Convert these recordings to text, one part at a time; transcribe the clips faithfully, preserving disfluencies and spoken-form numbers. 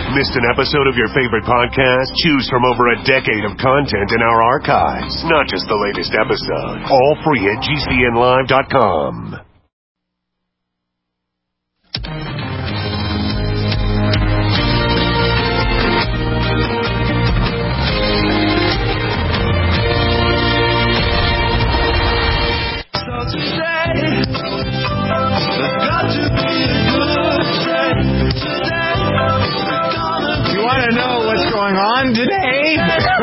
Missed an episode of your favorite podcast? Choose from over a decade of content in our archives, not just the latest episode. All free at G C N live dot com. On today?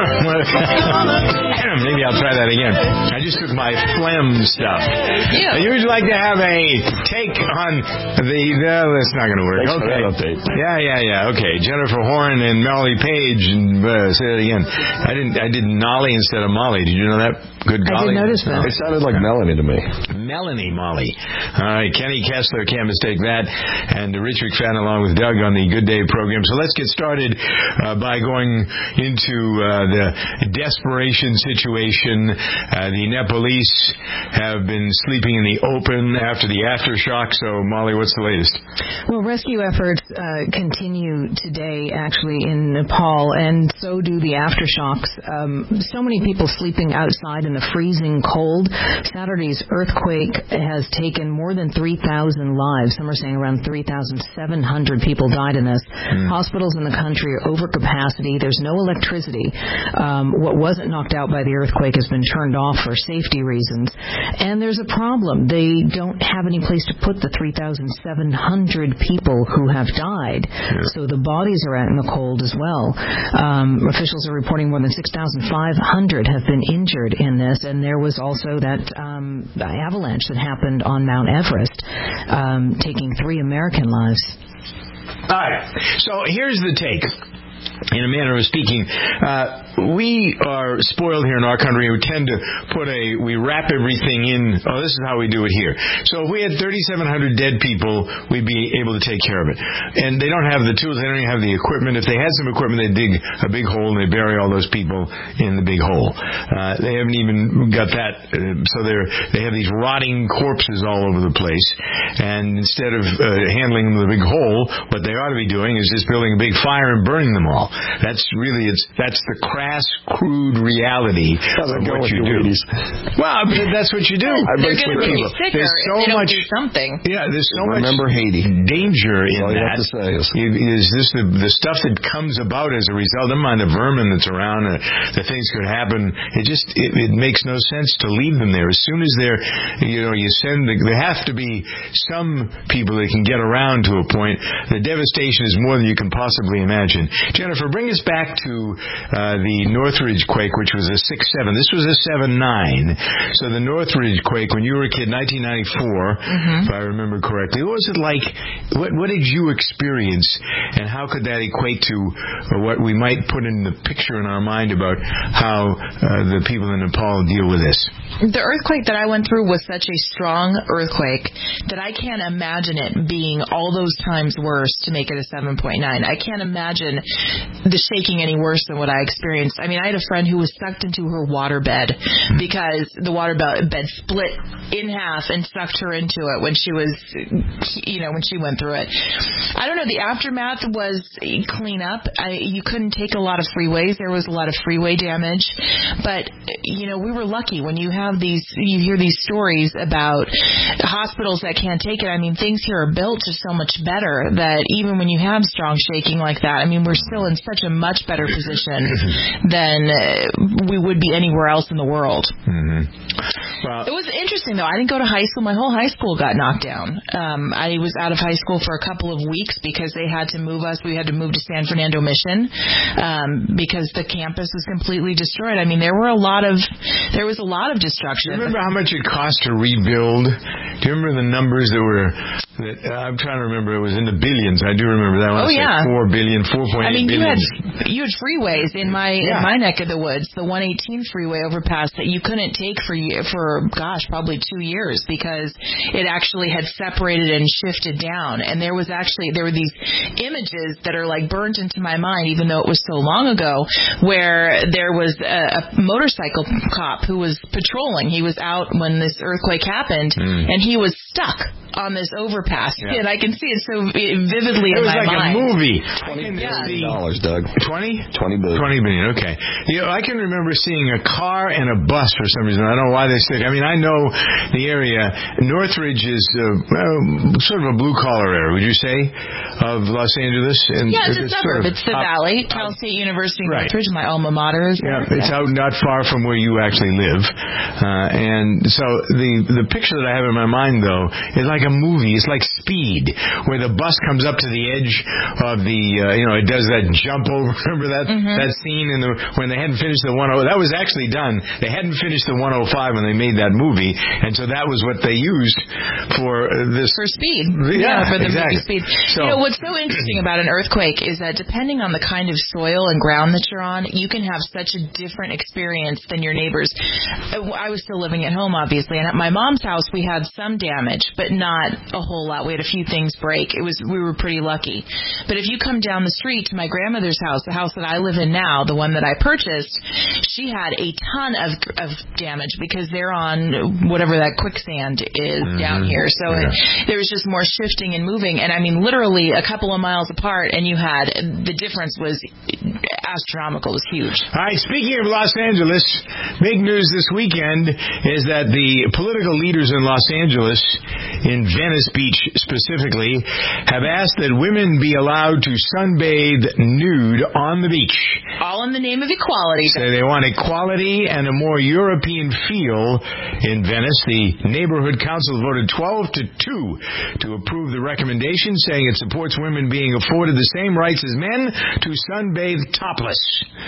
Maybe I'll try that again. I just took my phlegm stuff. Yeah. I usually like to have a take on the... No, that's not going to work. Thanks okay. for that update. Yeah, yeah, yeah. Okay. Jennifer Horn and Melanie Page. And, uh, say it again. I didn't. I did Nolly instead of Molly. Did you know that? Good golly. I didn't notice that. It sounded like Melanie to me. Melanie Molly. All right. Kenny Kessler, can't mistake that. And Rich McFadden along with Doug on the Good Day program. So let's get started uh, by going into uh, the desperation situation. Uh, the Nepalese have been sleeping in the open after the aftershock. So, Molly, what's the latest? Well, rescue efforts uh, continue today, actually, in Nepal, and so do the aftershocks. Um, so many people sleeping outside in the freezing cold. Saturday's earthquake has taken more than three thousand lives. Some are saying around three thousand seven hundred people died in this. Mm. Hospitals in the country are over capacity. There's no electricity. Um, what wasn't knocked out by the earthquake has been turned off for safety reasons. And there's a problem. They don't have any place to put the three thousand seven hundred people who have died. Yeah. So the bodies are out in the cold as well. Um, officials are reporting more than six thousand five hundred have been injured in this. And there was also that um, avalanche that happened on Mount Everest, um, taking three American lives. All right. So here's the take. In a manner of speaking, uh, we are spoiled here in our country. We tend to put a, we wrap everything in, oh, this is how we do it here. So if we had thirty-seven hundred dead people, we'd be able to take care of it. And they don't have the tools, they don't even have the equipment. If they had some equipment, they'd dig a big hole and they'd bury all those people in the big hole. Uh, they haven't even got that, uh, so they're, they have these rotting corpses all over the place. And instead of uh, handling them in the big hole, what they ought to be doing is just building a big fire and burning them all. That's really, it's that's the crass, crude reality of what you do. Ladies. Well, that's what you do. They're going to be sicker there's so if they don't much, do something. Yeah, there's so Remember much Haiti. danger in all you that. Have to say is. Is this the, the stuff that comes about as a result? Never mind the vermin that's around, uh, the things could happen. It just, it, it makes no sense to leave them there. As soon as they're, you know, you send, the, there have to be some people that can get around to a point. The devastation is more than you can possibly imagine. Jennifer, bring us back to uh, the Northridge quake, which was a six seven. This was a seven nine. So the Northridge quake, when you were a kid, nineteen ninety-four, mm-hmm. if I remember correctly, what was it like? What, what did you experience, and how could that equate to uh, what we might put in the picture in our mind about how uh, the people in Nepal deal with this? The earthquake that I went through was such a strong earthquake that I can't imagine it being all those times worse to make it a seven point nine. I can't imagine the shaking any worse than what I experienced. I mean, I had a friend who was sucked into her water bed because the water bed split in half and sucked her into it when she was, you know, when she went through it. I don't know. The aftermath was clean up. I, you couldn't take a lot of freeways. There was a lot of freeway damage. But, you know, we were lucky when you have these, you hear these stories about hospitals that can't take it. I mean, things here are built just so much better that even when you have strong shaking like that, I mean, we're still in such a much better position than uh, we would be anywhere else in the world. Mm-hmm. Well, it was interesting, though. I didn't go to high school. My whole high school got knocked down. Um, I was out of high school for a couple of weeks because they had to move us. We had to move to San Fernando Mission um, because the campus was completely destroyed. I mean, there were a lot of there was a lot of destruction. Do you remember how much it cost to rebuild? Do you remember the numbers that were? That, uh, I'm trying to remember. It was in the billions. I do remember that one. Oh yeah, four billion, four point eight billion. I mean, you had you had freeways in my yeah. in my neck of the woods. The one eighteen freeway overpass that you couldn't take for for gosh probably two years because it actually had separated and shifted down. And there was actually there were these images that are like burnt into my mind, even though it was so long ago, where there was a, a motorcycle cop who was patrolling. He was out when this earthquake happened, mm. and he was stuck on this overpass, Yeah. and I can see it so vividly it in was my like mind. a movie. Twenty Yeah. billion dollars, Doug. Twenty? Twenty billion. Twenty billion. Okay. You know, I can remember seeing a car and a bus for some reason. I don't know why they stick. I mean, I know the area. Northridge is uh, well, sort of a blue collar area. Would you say of Los Angeles? And Yeah, it's a sort suburb. of It's the up, Valley, Cal State University, Right. Northridge, my alma mater. Is Yeah, there. it's out not far from where you actually live, uh, and so the the picture that I have in my mind though is like a movie. It's like Speed, where the bus comes up to the edge of the, uh, you know, it does that jump over. Remember that Mm-hmm. that scene in the when they hadn't finished the one oh. That was actually done. They hadn't finished the one oh five when they made that movie, and so that was what they used for this For Speed. Yeah, for the exactly. movie Speed. So, you know, what's so interesting about an earthquake is that depending on the kind of soil and ground that you're on, you can have such a different experience than your neighbors. I was still living at home, obviously, and at my mom's house we had some damage, but not a whole lot. We had a few things break. It was we were pretty lucky. But if you come down the street to my grandmother's house, the house that I live in now, the one that I purchased, she had a ton of of damage because they're on whatever that quicksand is mm-hmm. down here. So yeah. it, there was just more shifting and moving, and I mean literally a couple of miles apart, and you had the difference was astronomical. It was huge. All right, speaking of Los Angeles, big news this weekend is that the political leaders in Los Angeles, in Venice Beach specifically, have asked that women be allowed to sunbathe nude on the beach. All in the name of equality. So they want equality and a more European feel in Venice. The neighborhood council voted twelve to two to approve the recommendation, saying it supports women being afforded the same rights as men to sunbathe topless.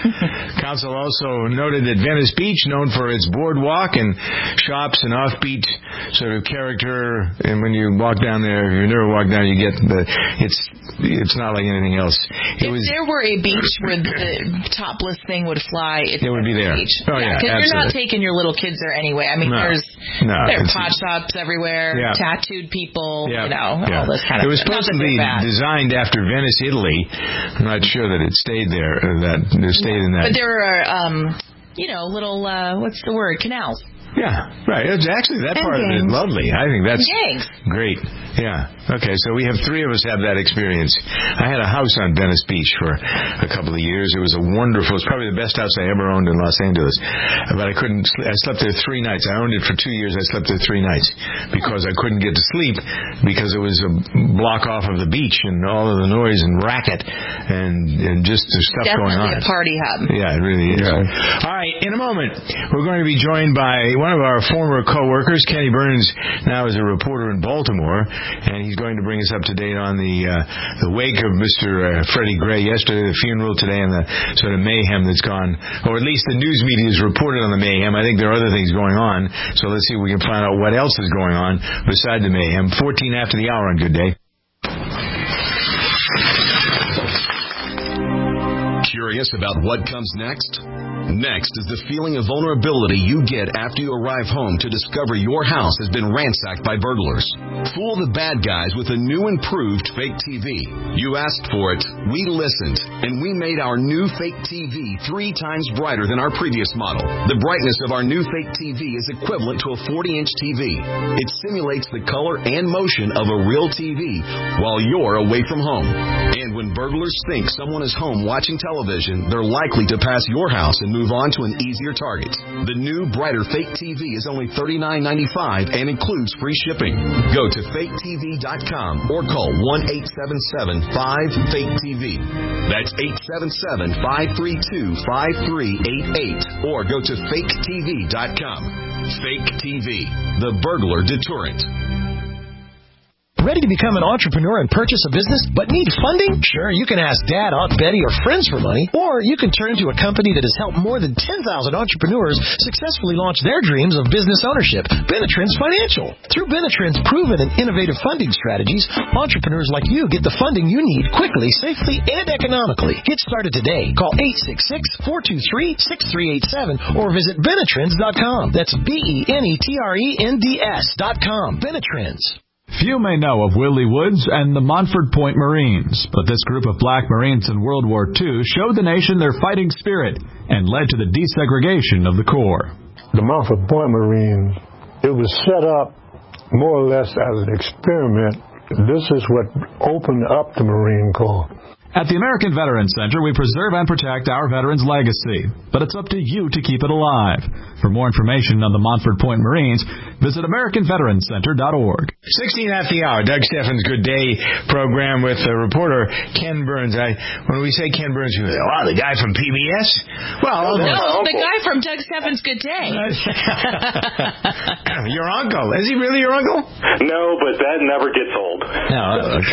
Council also noted that Venice Beach, known for its boardwalk and shops and offbeat sort of character, and when you walk down there, if you've never walked down, you get the it's it's not like anything else. It if was, there were a beach where the topless thing would fly, it's it would be there. Beach. Oh yeah, because yeah, you're not taking your little kids there anyway. I mean, no. there's no, there are pot shops everywhere, yeah. tattooed people, yeah. you know, yeah. all this kind of It was stuff. supposed to be designed after Venice, Italy. I'm not sure that it stayed there. Or that it stayed in that. But there are, um, you know, little uh, what's the word? Canals. Yeah, right. It's actually that And part gangs. of it is lovely. I think that's Gangs. great. Yeah. Okay, so we have three of us have that experience. I had a house on Venice Beach for a couple of years. It was a wonderful, it's probably the best house I ever owned in Los Angeles. But I couldn't, I slept there three nights. I owned it for two years. I slept there three nights because I couldn't get to sleep because it was a block off of the beach and all of the noise and racket and, and just the stuff Definitely going on. a party hub. Yeah, it really is. Yeah. All right, in a moment, we're going to be joined by one of our former co-workers. Kenny Burns now is a reporter in Baltimore, and he's going to bring us up to date on the uh, the wake of Mister Uh, Freddie Gray yesterday, the funeral today, and the sort of mayhem that's gone, or at least the news media has reported on the mayhem. I think there are other things going on, so let's see if we can find out what else is going on beside the mayhem. fourteen after the hour on Good Day. Curious about what comes next? Next is the feeling of vulnerability you get after you arrive home to discover your house has been ransacked by burglars. Fool the bad guys with a new improved fake T V. You asked for it, we listened, and we made our new fake T V three times brighter than our previous model. The brightness of our new fake T V is equivalent to a forty-inch T V. It simulates the color and motion of a real T V while you're away from home. And when burglars think someone is home watching television, they're likely to pass your house and move on to an easier target. The new, brighter fake T V is only thirty-nine ninety-five and includes free shipping. Go to fake T V dot com or call one eight seven seven five fake T V. That's eight seven seven five three two five three eight eight or go to fake T V dot com. Fake T V, the burglar deterrent. Ready to become an entrepreneur and purchase a business, but need funding? Sure, you can ask Dad, Aunt Betty, or friends for money, or you can turn to a company that has helped more than ten thousand entrepreneurs successfully launch their dreams of business ownership, Benetrends Financial. Through Benetrends' proven and innovative funding strategies, entrepreneurs like you get the funding you need quickly, safely, and economically. Get started today. Call eight six six, four two three, six three eight seven or visit Benetrends dot com. That's B E N E T R E N D S dot com. Benetrends. Few may know of Willie Woods and the Montford Point Marines, but this group of black Marines in World War Two showed the nation their fighting spirit and led to the desegregation of the Corps. The Montford Point Marines, it was set up more or less as an experiment, this is what opened up the Marine Corps. At the American Veterans Center, we preserve and protect our veterans' legacy, but it's up to you to keep it alive. For more information on the Montford Point Marines, visit American Veterans Center dot org. sixteen at the hour, Doug Steffens' Good Day program with uh, reporter Ken Burns. I, when we say Ken Burns, you go, wow, the guy from P B S? Well, no, the guy from Doug Steffens' Good Day. Your uncle. Is he really your uncle? No, but that never gets old. No, okay.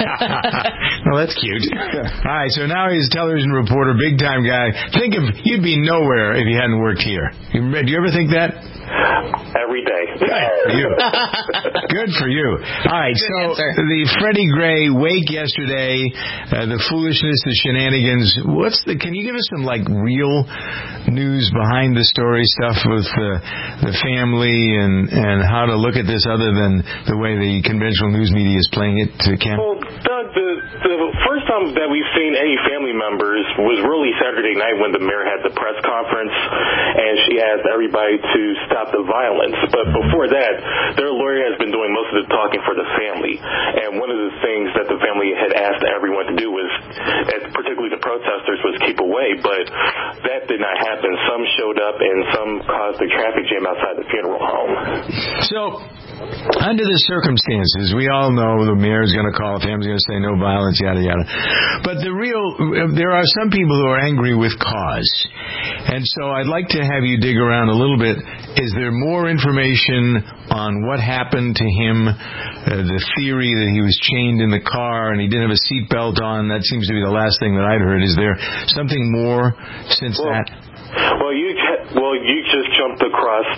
Well, that's cute. All right, so now he's a television reporter, big time guy. Think of, you'd be nowhere if you hadn't worked here. You, do you ever think that? Every day. Good for you. Good for you. All right, Good so answer. the Freddie Gray wake yesterday, uh, the foolishness, the shenanigans. What's the? Can you give us some like real news behind the story stuff with uh, the family and and how to look at this other than the way the conventional news media is playing it? To Ken. Well, Doug, the, the first time that we've seen any family members was really Saturday night when the mayor had the press conference and she asked everybody to stop the violence. But before that, their lawyer has been doing most of the talking for the family. And one of the things that the family had asked everyone to do was, particularly the protesters, was keep away. But that did not happen. Some showed up and some caused a traffic jam outside the funeral home. So, under the circumstances, we all know the mayor's going to call, the family's going to say no violence, yada, yada. But the real, there are some people who are angry with cause. And so I'd like to have you dig around a little bit. Is there more information on what happened to him, uh, the theory that he was chained in the car and he didn't have a seatbelt on? That seems to be the last thing that I'd heard. Is there something more since well, that? Well, you well you just jumped across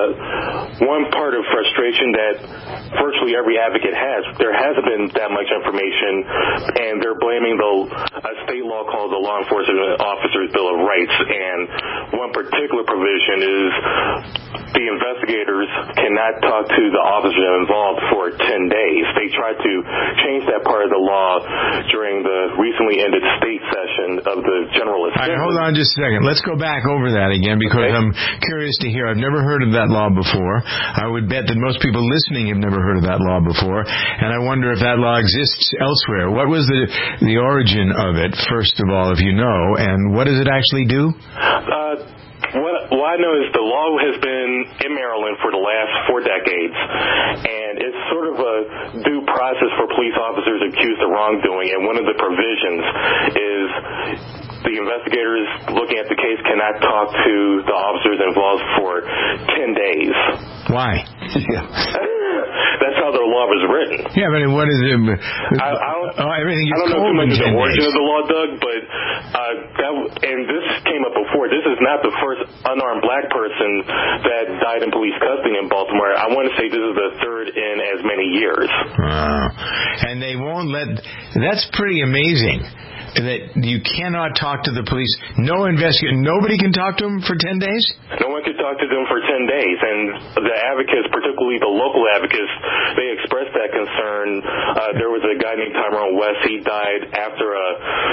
uh, one part of frustration that virtually every advocate has. There hasn't been that much information, and they're blaming the a state law called the Law Enforcement Officers Bill of Rights. And one particular provision is the investigators cannot talk to the officers involved for ten days. They tried to change that part of the law during the recently ended state session of the General Assembly. All right, hold on just a second. Let's go back over that again because okay. I'm curious to hear. I've never heard of that law before. I would bet that most people listening have never heard of that law before, and I wonder if that law exists elsewhere. What was the the origin of it, first of all, if you know, and what does it actually do? Uh, What, what I know is the law has been in Maryland for the last four decades, and it's sort of a due process for police officers accused of wrongdoing, and one of the provisions is the investigators looking at the case cannot talk to the officers involved for ten days. Why? Yeah. That's how the law was written. Yeah, but what is it? I, I don't, oh, everything I don't know too much of the origin days. of the law, Doug, but uh, that, and this came up before. This is not the first unarmed black person that died in police custody in Baltimore. I want to say this is the third in as many years. Wow. And they won't let... That's pretty amazing. That you cannot talk to the police. No investigator, nobody can talk to them for ten days? No one could talk to them for ten days. And the advocates, particularly the local advocates, they expressed that concern. Uh, there was a guy named Tyrone West. He died after a,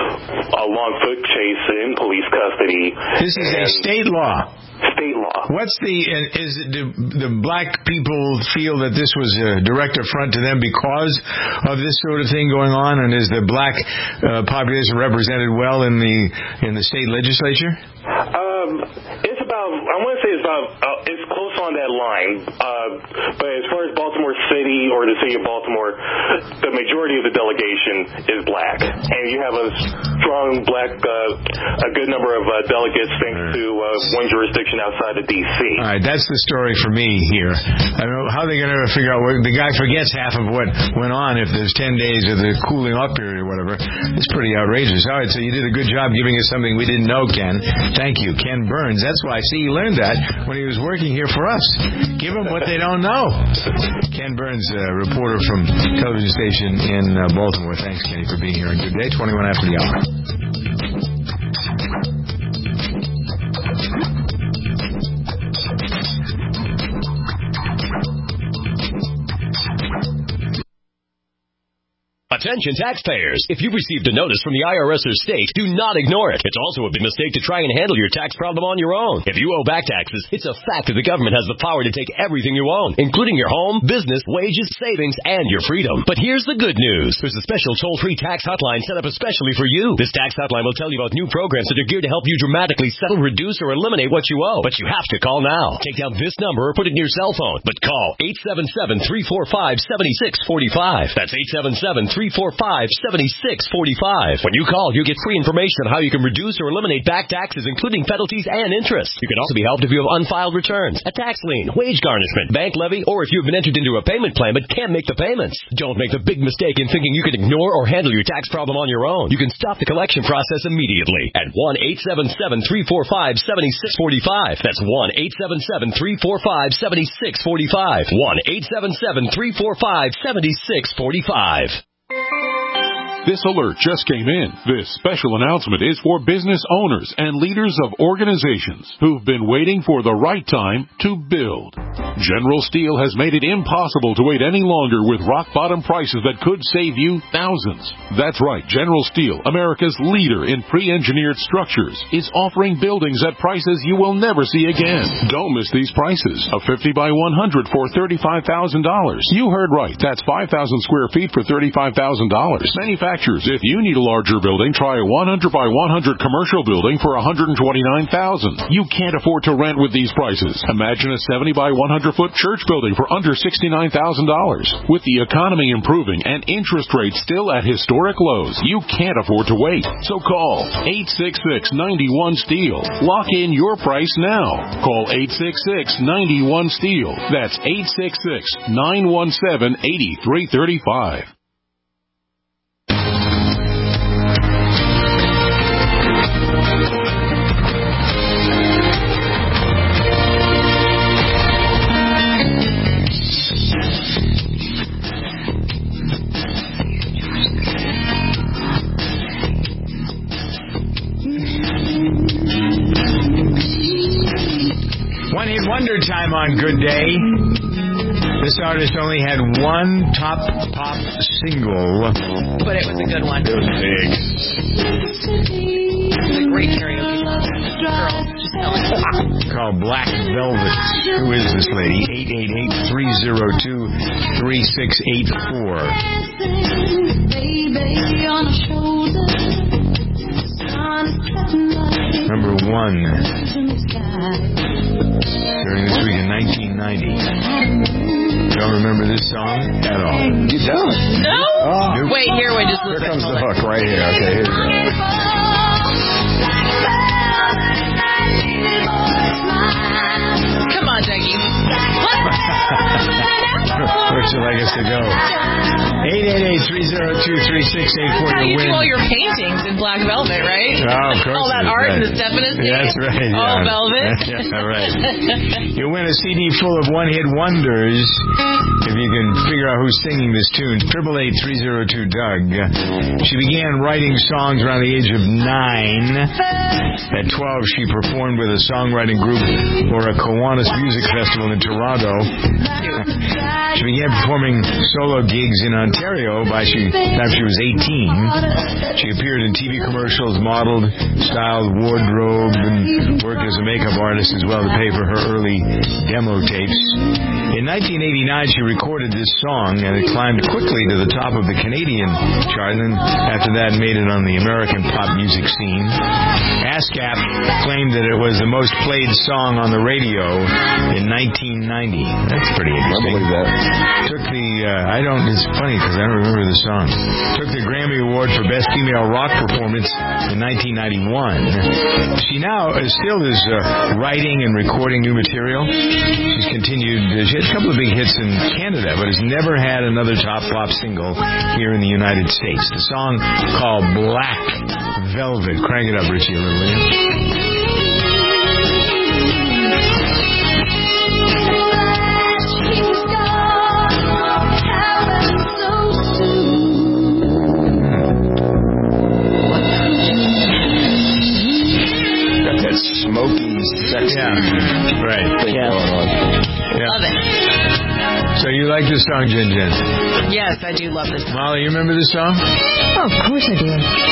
a long foot chase in police custody. This is a state law. State law. What's the, is it, do the black people feel that this was a direct affront to them because of this sort of thing going on? And is the black uh, population represented well in the in the state legislature? Um, it's about, I want to say it's about, uh, it's close on that line. Uh, but as far as Baltimore City or the city of Baltimore, the majority of the delegation is black. And you have a strong black, uh, a good number of uh, delegates thanks to uh, one jurisdiction outside of D C. All right, that's the story for me here. I don't know how they're going to figure out what the guy forgets half of what went on if there's ten days of the cooling off period or whatever. It's pretty outrageous. All right, so you did a good job giving us something we didn't know, Ken. Thank you, Ken Burns. That's why, see, he learned that when he was working here for us. Give them what they don't know. Ken Burns, a reporter from television station in uh, Baltimore. Thanks, Kenny, for being here. Good day, twenty-one after the hour. But Attention taxpayers. If you've received a notice from the I R S or state, do not ignore it. It's also a big mistake to try and handle your tax problem on your own. If you owe back taxes, it's a fact that the government has the power to take everything you own, including your home, business, wages, savings, and your freedom. But here's the good news. There's a special toll-free tax hotline set up especially for you. This tax hotline will tell you about new programs that are geared to help you dramatically settle, reduce, or eliminate what you owe. But you have to call now. Take down this number or put it in your cell phone. But call eight seven seven, three four five, seven six four five. That's eight seven seven, three four five, seven six four five. When you call, you get free information on how you can reduce or eliminate back taxes, including penalties and interest. You can also be helped if you have unfiled returns, a tax lien, wage garnishment, bank levy, or if you've been entered into a payment plan but can't make the payments. Don't make the big mistake in thinking you can ignore or handle your tax problem on your own. You can stop the collection process immediately at one eight seven seven, three four five, seven six four five. That's one eight seven seven, three four five, seven six four five. one eight seven seven, three four five, seven six four five. This alert just came in. This special announcement is for business owners and leaders of organizations who've been waiting for the right time to build. General Steel has made it impossible to wait any longer with rock-bottom prices that could save you thousands. That's right. General Steel, America's leader in pre-engineered structures, is offering buildings at prices you will never see again. Don't miss these prices. A fifty by one hundred for thirty-five thousand dollars. You heard right. That's five thousand square feet for thirty-five thousand dollars. Manufactured If you need a larger building, try a one hundred by one hundred commercial building for one hundred twenty-nine thousand dollars. You can't afford to rent with these prices. Imagine a seventy by one hundred foot church building for under sixty-nine thousand dollars. With the economy improving and interest rates still at historic lows, you can't afford to wait. So call eight six six, nine one, STEEL. Lock in your price now. Call eight six six, nine one, STEEL. That's eight six six, nine one seven, eight three three five. One-hit wonder time on Good Day. This artist only had one top pop single. But it was a good one. It was big. It was a great karaoke girl. Just telling you. Called Black Velvet. Who is this lady? eight eight eight, three oh two, three six eight four. Number one during this week in nineteen ninety. You don't remember this song at all? You don't? No? Oh. Nope. Wait, here, wait, just Here listen. comes the hook right here. Okay, here we go. Come on, Dougie. Where'd you like us to go? eight eight eight, three oh two, three six eight four How to you win. do all your paintings in black velvet, right? Oh, of course. All that it is, art right. in the Stephanus days. That's right. All yeah. velvet. Yeah, right. You win a C D full of one-hit wonders if you can figure out who's singing this tune. Triple eight three zero two Doug. She began writing songs around the age of nine. At twelve, she performed with a songwriting group for a Kiwanis Music Festival in Toronto. She began performing solo gigs in Ontario by the time she was eighteen. She appeared in T V commercials, modeled, styled wardrobe, and worked as a makeup artist as well to pay for her early demo tapes. In nineteen eighty-nine, she recorded this song, and it climbed quickly to the top of the Canadian chart, and after that made it on the American pop music scene. ASCAP claimed that it was the most played song on the radio in nineteen ninety. That's pretty interesting. I believe that. Took the, uh, I don't, it's funny because I don't remember the song. Took the Grammy Award for Best Female Rock Performance in nineteen ninety-one. She now uh, still is uh, writing and recording new material. She's continued, uh, she had a couple of big hits in Canada, but has never had another top pop single here in the United States. The song called Black Velvet. Crank it up, Richie, a little, will you? Smoky, sexy yeah, right. thing yeah. going on. Yeah. Love it. So you like this song, Jen Jen? Yes, I do love this song. Molly, you remember this song? Oh, of course I do.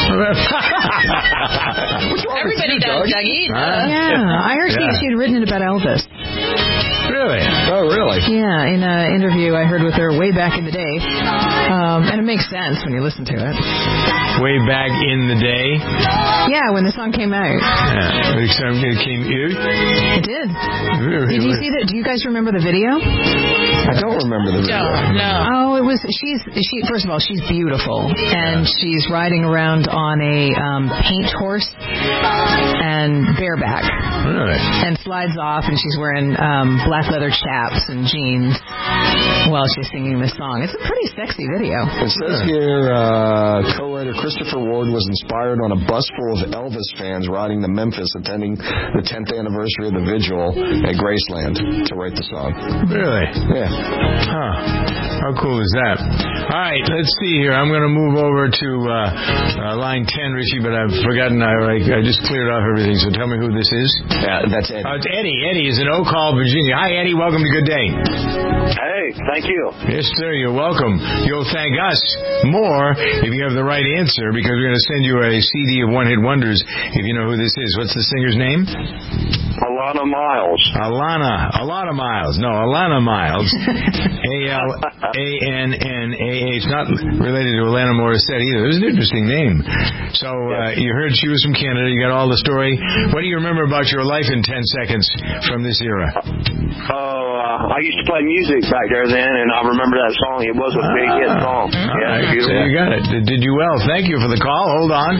Everybody does, Dougie. Huh? Yeah, I heard Yeah. she, she had written it about Elvis. Really? Oh, really? Yeah, in an interview I heard with her way back in the day. Um, and it makes sense when you listen to it. Way back in the day? Yeah, when the song came out. Yeah. The song came out? It did. Did you see that? Do you guys remember the video? I don't remember the video. No, no. Oh, it was, she's, she, first of all, she's beautiful. And she's riding around on a um, paint horse and bareback. Really? And slides off, and she's wearing um, black leather chaps and jeans while she's singing this song. It's a pretty sexy video. It says here, uh, co-writer Christopher Ward was inspired on a bus full of Elvis fans riding to Memphis attending the tenth anniversary of the vigil at Graceland to write the song. Really? Yeah. Huh. How cool is that? All right, let's see here. I'm going to move over to uh, uh, line ten, Richie, but I've forgotten. I, I just cleared off everything, so tell me who this is. Yeah, that's Eddie. Uh, it's Eddie. Eddie is in Oak Hall, Virginia. Hi, Eddie. Welcome to Good Day. Hey, thank you. Yes, sir. You're welcome. You'll thank us more if you have the right answer, because we're going to send you a C D of one-hit wonders if you know who this is. What's the singer's name? Alana Miles. Alana. Alana Miles. No, Alana Miles. A L A N N A A. It's not related to Alanis Morissette either. It was an interesting name. So uh, you heard she was from Canada. You got all the story. What do you remember about your life in ten seconds from this era? Oh, uh, I used to play music back there then, and I remember that song. It was a big hit song. All Yeah, right. beautiful. So you got it. Did, did you well. Thank you for the call. Hold on.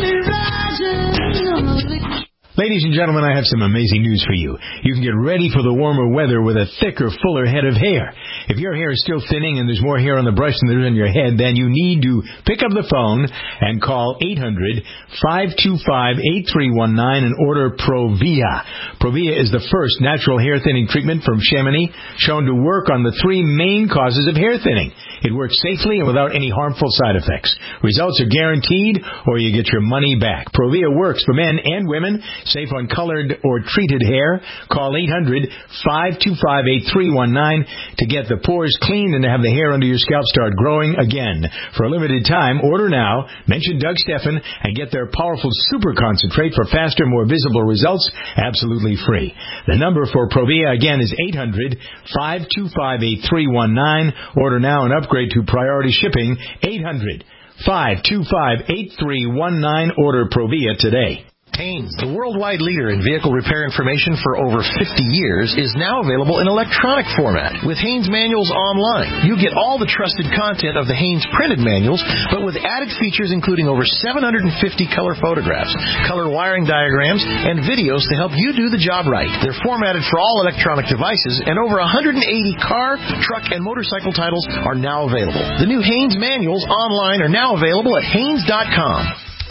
Ladies and gentlemen, I have some amazing news for you. You can get ready for the warmer weather with a thicker, fuller head of hair. If your hair is still thinning and there's more hair on the brush than there is on your head, then you need to pick up the phone and call eight hundred, five two five, eight three one nine and order Provia. Provia is the first natural hair thinning treatment from Chamonix shown to work on the three main causes of hair thinning. It works safely and without any harmful side effects. Results are guaranteed or you get your money back. Provia works for men and women. Safe on colored or treated hair. Call eight hundred, five two five, eight three one nine to get the pores cleaned and to have the hair under your scalp start growing again. For a limited time, order now, mention Doug Steffen, and get their powerful super concentrate for faster, more visible results, absolutely free. The number for Provia, again, is eight hundred, five two five, eight three one nine. Order now and upgrade to priority shipping, eight hundred, five two five, eight three one nine. Order Provia today. Haynes, the worldwide leader in vehicle repair information for over fifty years, is now available in electronic format. With Haynes Manuals Online, you get all the trusted content of the Haynes printed manuals, but with added features including over seven hundred fifty color photographs, color wiring diagrams, and videos to help you do the job right. They're formatted for all electronic devices, and over one hundred eighty car, truck, and motorcycle titles are now available. The new Haynes Manuals Online are now available at Haynes dot com.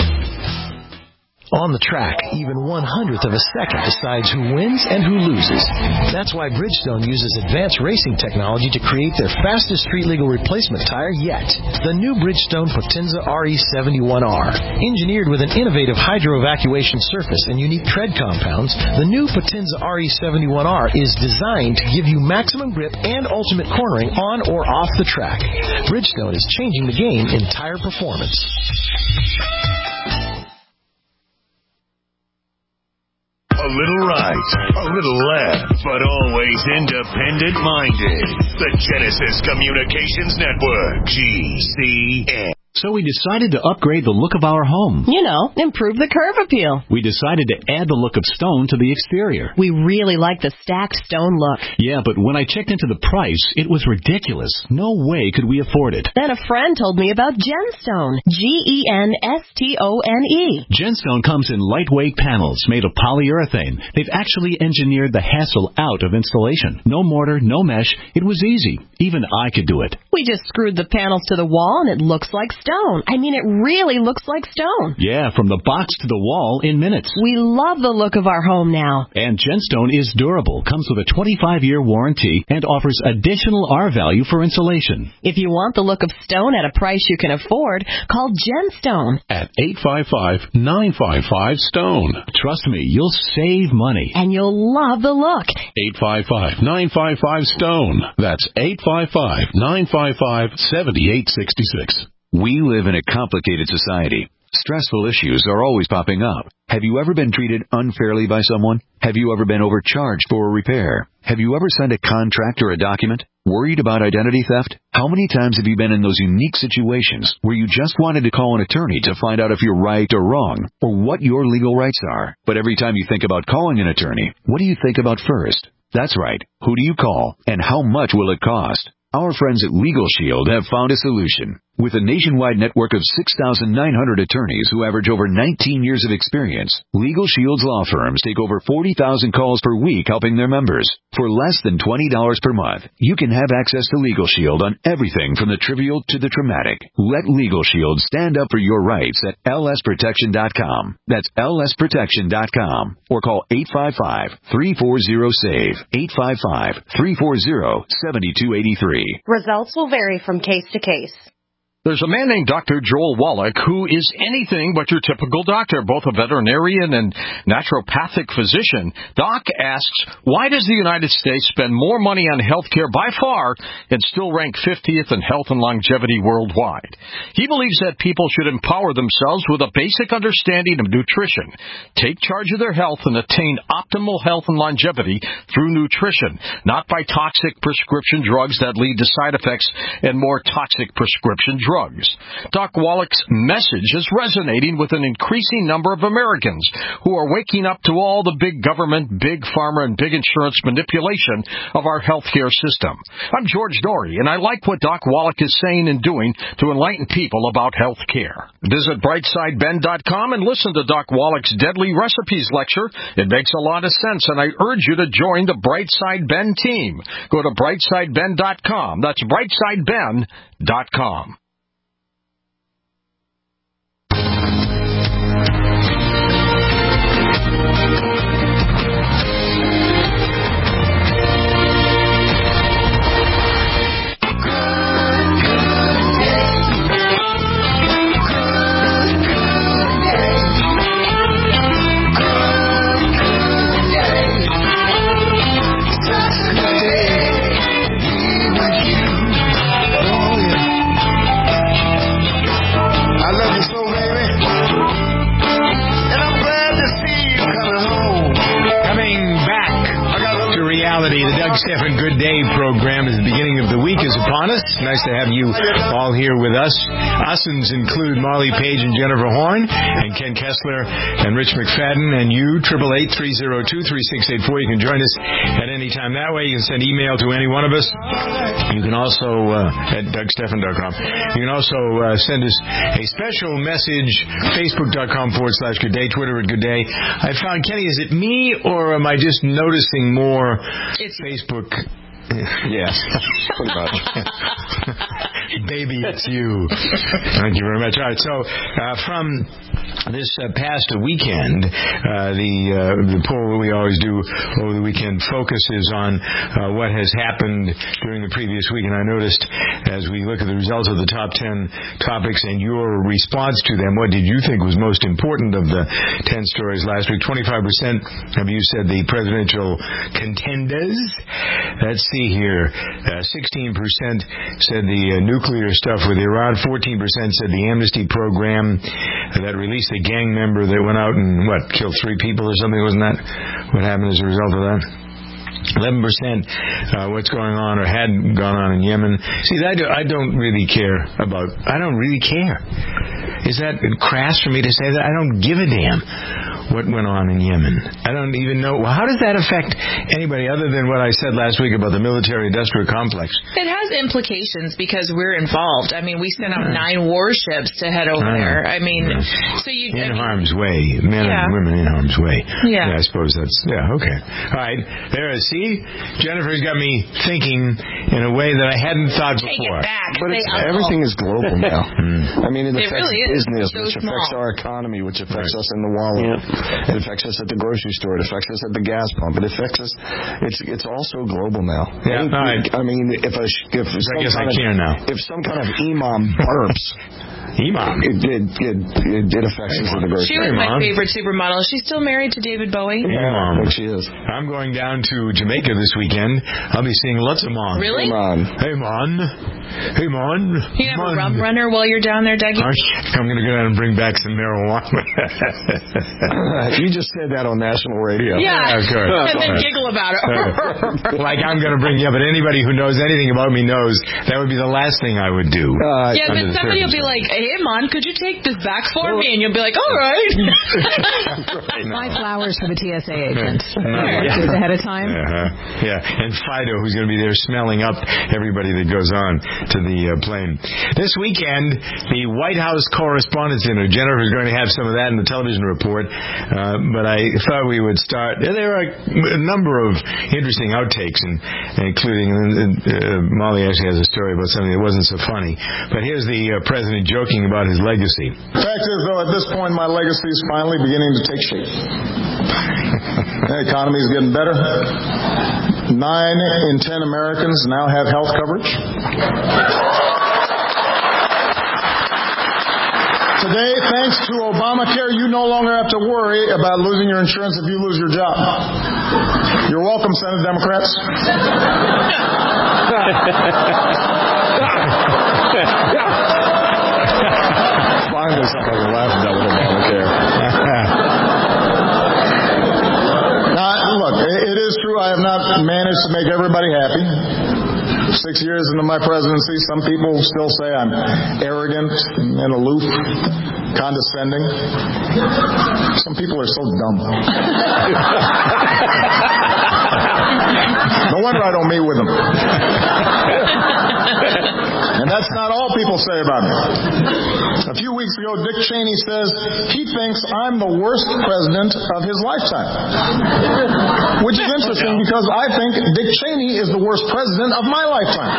On the track, even one hundredth of a second decides who wins and who loses. That's why Bridgestone uses advanced racing technology to create their fastest street-legal replacement tire yet. The new Bridgestone Potenza R E seventy-one R. Engineered with an innovative hydro-evacuation surface and unique tread compounds, the new Potenza R E seventy-one R is designed to give you maximum grip and ultimate cornering on or off the track. Bridgestone is changing the game in tire performance. A little right, a little left, but always independent-minded. The Genesis Communications Network, G C N. So we decided to upgrade the look of our home. You know, improve the curve appeal. We decided to add the look of stone to the exterior. We really like the stacked stone look. Yeah, but when I checked into the price, it was ridiculous. No way could we afford it. Then a friend told me about Genstone. G E N S T O N E. Genstone comes in lightweight panels made of polyurethane. They've actually engineered the hassle out of installation. No mortar, no mesh. It was easy. Even I could do it. We just screwed the panels to the wall and it looks like stone. I mean, it really looks like stone. Yeah, from the box to the wall in minutes. We love the look of our home now. And Gemstone is durable, comes with a twenty-five year warranty, and offers additional R-value for insulation. If you want the look of stone at a price you can afford, call Gemstone at eight five five, nine five five, STONE. Trust me, you'll save money. And you'll love the look. eight five five, nine five five, STONE. That's eight five five, nine five five, seven eight six six. We live in a complicated society. Stressful issues are always popping up. Have you ever been treated unfairly by someone? Have you ever been overcharged for a repair? Have you ever signed a contract or a document? Worried about identity theft? How many times have you been in those unique situations where you just wanted to call an attorney to find out if you're right or wrong, or what your legal rights are? But every time you think about calling an attorney, what do you think about first? That's right. Who do you call, and how much will it cost? Our friends at Legal Shield have found a solution. With a nationwide network of six thousand nine hundred attorneys who average over nineteen years of experience, Legal Shield's law firms take over forty thousand calls per week helping their members. For less than twenty dollars per month, you can have access to Legal Shield on everything from the trivial to the traumatic. Let Legal Shield stand up for your rights at L S protection dot com. That's L S protection dot com. Or call eight five five, three four zero, SAVE, eight five five, three four zero, seven two eight three. Results will vary from case to case. There's a man named Doctor Joel Wallach who is anything but your typical doctor, both a veterinarian and naturopathic physician. Doc asks, why does the United States spend more money on health care by far and still rank fiftieth in health and longevity worldwide? He believes that people should empower themselves with a basic understanding of nutrition, take charge of their health, and attain optimal health and longevity through nutrition, not by toxic prescription drugs that lead to side effects and more toxic prescription drugs. Drugs. Doc Wallach's message is resonating with an increasing number of Americans who are waking up to all the big government, big pharma, and big insurance manipulation of our healthcare system. I'm George Norrie, and I like what Doc Wallach is saying and doing to enlighten people about health care. Visit brightside ben dot com and listen to Doc Wallach's Deadly Recipes lecture. It makes a lot of sense, and I urge you to join the Brightside Ben team. Go to brightside ben dot com. That's brightside ben dot com. The Doug Stephan Good Day program is the beginning of the week is upon us. Nice to have you all here with us. Usins include Molly Page and Jennifer Horn, and Ken Kessler and Rich McFadden, and you, eight eight eight, three oh two, three six eight four. You can join us at any time that way. You can send email to any one of us. You can also, uh, at doug stephan dot com. You can also uh, send us a special message, facebook.com forward slash Good Day, Twitter at Good Day. I found, Kenny, is it me, or am I just noticing more It's Facebook? Yes, pretty much. Baby, it's you. Thank you very much. All right, so uh, from this uh, past weekend, uh, the uh, the poll we always do over the weekend focuses on uh, what has happened during the previous week, and I noticed as we look at the results of the top ten topics and your response to them, what did you think was most important of the ten stories last week? twenty-five percent of you said the presidential contenders. Let's see here. Uh, sixteen percent said the uh, nuclear stuff with Iran. fourteen percent said the amnesty program that released a gang member that went out and, what, killed three people or something? Wasn't that what happened as a result of that? eleven percent uh, what's going on or had gone on in Yemen. See, I, do, I don't really care about... I don't really care. Is that crass for me to say that? I don't give a damn what went on in Yemen. I don't even know. Well, how does that affect anybody other than what I said last week about the military-industrial complex? It has has implications because we're involved. I mean, we sent out nine warships to head over there. I mean, yeah. so you... In I mean, harm's way. Men yeah. and women in harm's way. Yeah. yeah. I suppose that's... Yeah, okay. All right. There, see? Jennifer's got me thinking in a way that I hadn't thought Take before. it back. But Say it's, uncle. everything is global now. I mean, it It affects really is. business, So which small. affects our economy, which affects Right. us in the wallet. Yeah. It affects us at the grocery store. It affects us at the gas pump. It affects us. It's it's also global now. Yeah. Any, All right. I mean, if a if I some guess I kind can of, now. If some kind of imam burps. Imam. It it it, it, it affects us at the grocery She was store. my favorite supermodel. Is she still married to David Bowie? Yeah, I think she is. I'm going down to Jamaica this weekend. I'll be seeing lots of Mon. Really? Hey, Mon. Hey, Mon. Hey, Mon. You have Mon. a rum runner while you're down there, Dougie? I'm going to go down and bring back some marijuana. You just said that on national radio. Yeah. of course. And then giggle about it. Like I'm going to bring, yeah, but anybody who knows anything about me knows that would be the last thing I would do. Uh, yeah, but somebody will be like, hey, Mon, could you take this back for me? And you'll be like, all right. Buy flowers for the T S A agent. Yeah. Just ahead of time. Uh-huh. Yeah, and Fido, who's going to be there smelling up everybody that goes on to the uh, plane. This weekend, the White House Correspondents' Dinner. Jennifer's going to have some of that in the television report, uh, but I thought we would start. There are a number of interesting outtakes, and, including uh, Molly actually has a story about something that wasn't so funny. But here's the uh, president joking about his legacy. The fact is, though, at this point, my legacy is finally beginning to take shape. The economy is getting better. Nine in ten Americans now have health coverage. Today, thanks to Obamacare, you no longer have to worry about losing your insurance if you lose your job. You're welcome, Senate Democrats. Finally, somebody can laugh about with Obamacare. Now, look, it is true I have not managed to make everybody happy. Six years into my presidency, some people still say I'm arrogant and aloof, condescending. Some people are so dumb. No wonder I don't meet with them. And that's not all people say about me. A few weeks ago, Dick Cheney says he thinks I'm the worst president of his lifetime. Which is interesting because I think Dick Cheney is the worst president of my lifetime.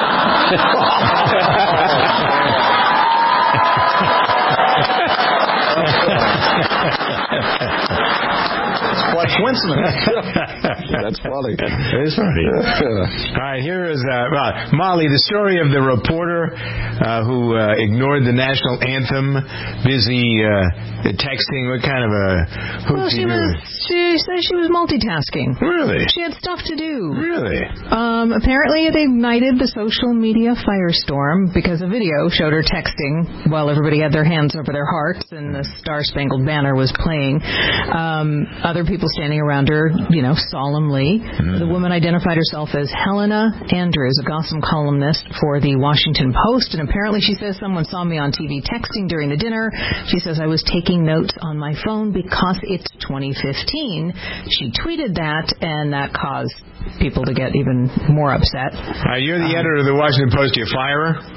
It's quite coincidence. That's funny. It's funny. All right, here is uh, well, Molly, the story of the reporter uh, who uh, ignored the national anthem, busy uh, texting. What kind of a? Well, she was. She said she was multitasking. Really? She had stuff to do. Really? Um, apparently, it ignited the social media firestorm because a video showed her texting while everybody had their hands over their hearts and the Star Spangled Banner was playing. Um, other people standing around her, you know, solemnly. Mm. The woman identified herself as Helena Andrews, a gossip columnist for the Washington Post, and apparently she says someone saw me on T V texting during the dinner. She says I was taking notes on my phone because it's twenty fifteen. She tweeted that, and that caused people to get even more upset. Uh, you're the um, editor of the Washington Post. Do you fire her?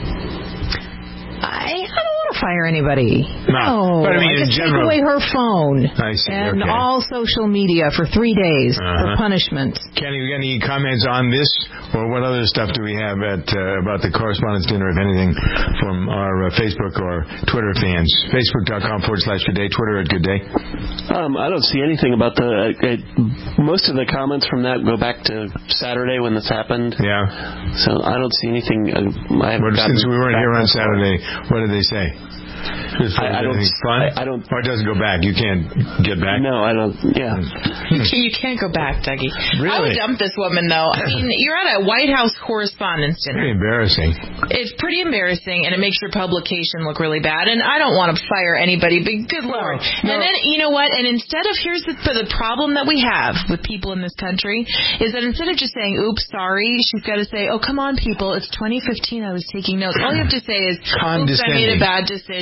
I, I don't want to fire anybody. No, no but I mean I in just general. Take away her phone. I see. And okay. all social media for three days uh-huh. for punishment. Kenny, you got any comments on this, or what other stuff do we have at uh, about the Correspondents' Dinner, if anything, from our uh, Facebook or Twitter fans? Facebook.com forward slash Good Day, Twitter at Good Day. Um, I don't see anything about the. Uh, it, most of the comments from that go back to Saturday when this happened. Yeah. So I don't see anything. Uh, I haven't well, since we weren't here on Saturday, what did they say? I, I don't. Fun? I, I don't. Or it doesn't go back. You can't get back. No, I don't. Yeah. You, can, you can't go back, Dougie. Really? I would dump this woman, though. I mean, you're at a White House Correspondents' Dinner. Pretty embarrassing. It's pretty embarrassing, and it makes your publication look really bad. And I don't want to fire anybody, but good Lord. No. And then, you know what? And instead of, here's the, the problem that we have with people in this country, is that instead of just saying, oops, sorry, she's got to say, oh, come on, people, it's twenty fifteen, I was taking notes. All you have to say is, oops, I made a bad decision.